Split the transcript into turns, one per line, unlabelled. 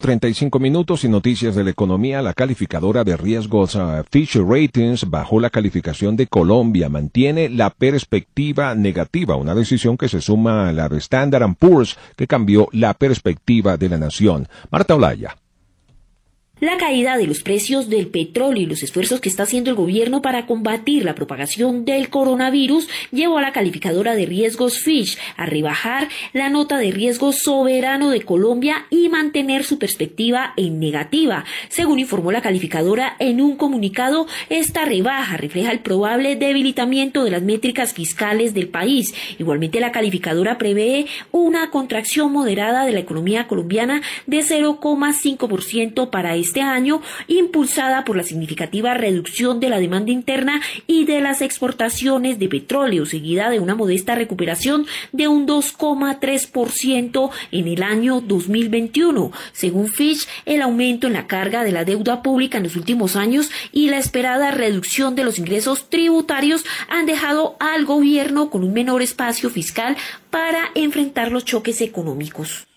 8:35 y noticias de la economía. La calificadora de riesgos Fitch Ratings bajó la calificación de Colombia, mantiene la perspectiva negativa, una decisión que se suma a la de Standard & Poor's, que cambió la perspectiva de la nación. Marta Olaya.
La caída de los precios del petróleo y los esfuerzos que está haciendo el gobierno para combatir la propagación del coronavirus llevó a la calificadora de riesgos Fitch a rebajar la nota de riesgo soberano de Colombia y mantener su perspectiva en negativa. Según informó la calificadora en un comunicado, esta rebaja refleja el probable debilitamiento de las métricas fiscales del país. Igualmente, la calificadora prevé una contracción moderada de la economía colombiana de 0,5% para este año, impulsada por la significativa reducción de la demanda interna y de las exportaciones de petróleo, seguida de una modesta recuperación de un 2,3% en el año 2021. Según Fitch, el aumento en la carga de la deuda pública en los últimos años y la esperada reducción de los ingresos tributarios han dejado al gobierno con un menor espacio fiscal para enfrentar los choques económicos.